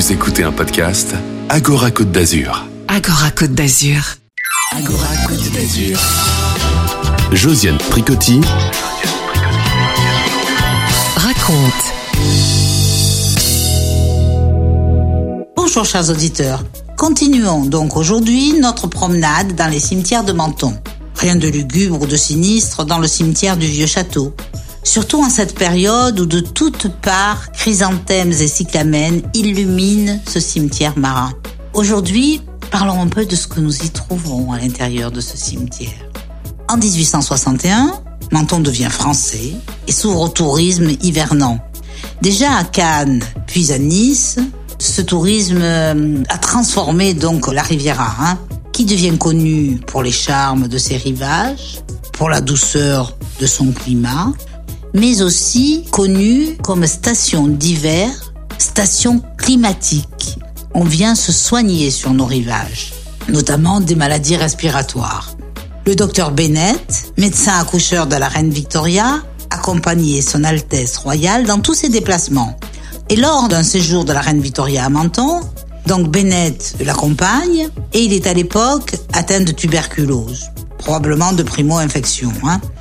Vous écoutez un podcast Agora Côte d'Azur. Agora Côte d'Azur. Agora Côte d'Azur. Josiane Tricotti Raconte. Bonjour chers auditeurs. Continuons donc aujourd'hui notre promenade dans les cimetières de Menton. Rien de lugubre ou de sinistre dans le cimetière du Vieux Château. Surtout en cette période où de toutes parts, chrysanthèmes et cyclamènes illuminent ce cimetière marin. Aujourd'hui, parlons un peu de ce que nous y trouvons à l'intérieur de ce cimetière. En 1861, Menton devient français et s'ouvre au tourisme hivernant. Déjà à Cannes, puis à Nice, ce tourisme a transformé donc la Riviera, qui devient connue pour les charmes de ses rivages, pour la douceur de son climat, mais aussi connue comme station d'hiver, station climatique. On vient se soigner sur nos rivages, notamment des maladies respiratoires. Le docteur Bennett, médecin accoucheur de la reine Victoria, accompagnait son Altesse royale dans tous ses déplacements. Et lors d'un séjour de la reine Victoria à Menton, donc Bennett l'accompagne et il est à l'époque atteint de tuberculose, probablement de primo-infection.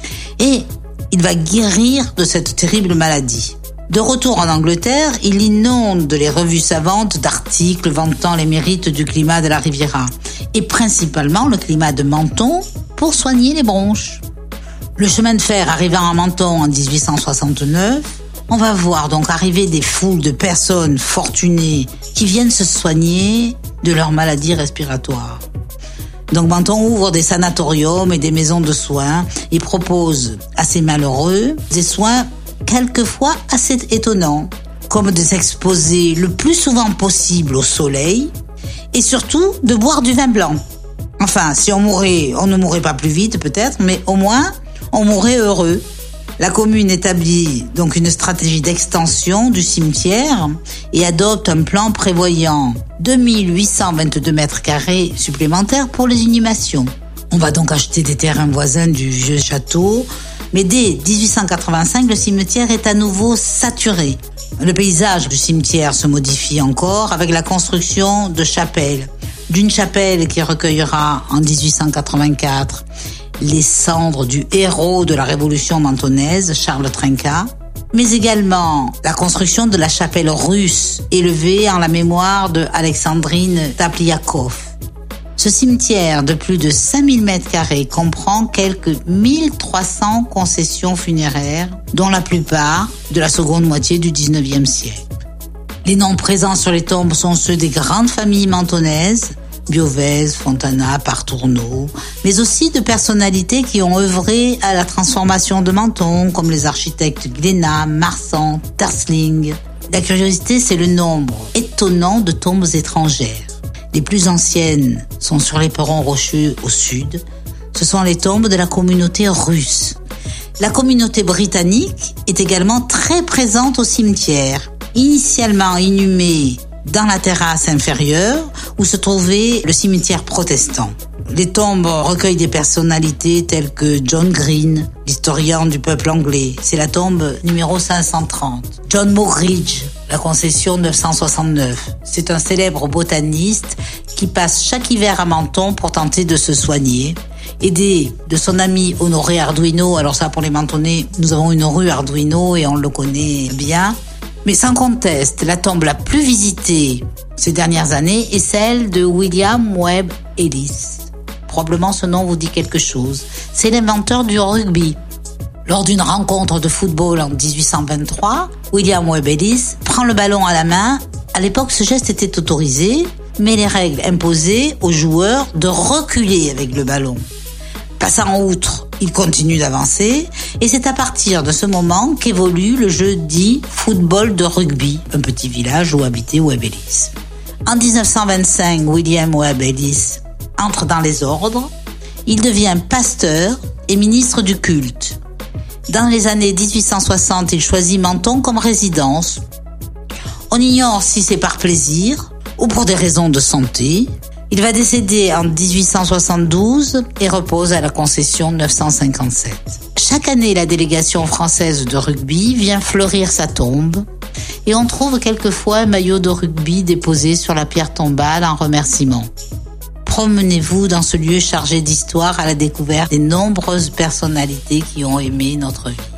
Et il va guérir de cette terrible maladie. De retour en Angleterre, il inonde les revues savantes d'articles vantant les mérites du climat de la Riviera et principalement le climat de Menton pour soigner les bronches. Le chemin de fer arrivant à Menton en 1869, on va voir donc arriver des foules de personnes fortunées qui viennent se soigner de leurs maladies respiratoires. Donc Menton ouvre des sanatoriums et des maisons de soins et propose à ces malheureux des soins quelquefois assez étonnants, comme de s'exposer le plus souvent possible au soleil et surtout de boire du vin blanc. Enfin, si on mourait, on ne mourrait pas plus vite peut-être, mais au moins on mourrait heureux. La commune établit donc une stratégie d'extension du cimetière et adopte un plan prévoyant 2822 mètres carrés supplémentaires pour les inhumations. On va donc acheter des terrains voisins du Vieux Château, mais dès 1885, le cimetière est à nouveau saturé. Le paysage du cimetière se modifie encore avec la construction de chapelles. D'une chapelle qui recueillera en 1884 les cendres du héros de la Révolution mentonnaise, Charles Trinquat, mais également la construction de la chapelle russe, élevée en la mémoire de Alexandrine Tapliakov. Ce cimetière de plus de 5000 mètres carrés comprend quelques 1300 concessions funéraires, dont la plupart de la seconde moitié du 19e siècle. Les noms présents sur les tombes sont ceux des grandes familles mentonnaises, Biovez, Fontana, Partourneau, mais aussi de personnalités qui ont œuvré à la transformation de Menton, comme les architectes Glénat, Marsan, Tersling. La curiosité, c'est le nombre étonnant de tombes étrangères. Les plus anciennes sont sur les perrons rocheux au sud. Ce sont les tombes de la communauté russe. La communauté britannique est également très présente au cimetière. Initialement inhumée dans la terrasse inférieure où se trouvait le cimetière protestant. Les tombes recueillent des personnalités telles que John Green, l'historien du peuple anglais. C'est la tombe numéro 530. John Moggridge, la concession 969. C'est un célèbre botaniste qui passe chaque hiver à Menton pour tenter de se soigner. Aidé de son ami Honoré Arduino, alors ça pour les Mentonnais, nous avons une rue Arduino et on le connaît bien. Mais sans conteste, la tombe la plus visitée ces dernières années est celle de William Webb Ellis. Probablement ce nom vous dit quelque chose. C'est l'inventeur du rugby. Lors d'une rencontre de football en 1823, William Webb Ellis prend le ballon à la main. À l'époque, ce geste était autorisé, mais les règles imposaient aux joueurs de reculer avec le ballon. Passant outre, il continue d'avancer et c'est à partir de ce moment qu'évolue le jeu dit football de rugby, un petit village où habitait Webb Ellis. En 1925, William Webb Ellis entre dans les ordres. Il devient pasteur et ministre du culte. Dans les années 1860, il choisit Menton comme résidence. On ignore si c'est par plaisir ou pour des raisons de santé. Il va décéder en 1872 et repose à la concession 957. Chaque année, la délégation française de rugby vient fleurir sa tombe et on trouve quelquefois un maillot de rugby déposé sur la pierre tombale en remerciement. Promenez-vous dans ce lieu chargé d'histoire à la découverte des nombreuses personnalités qui ont aimé notre vie.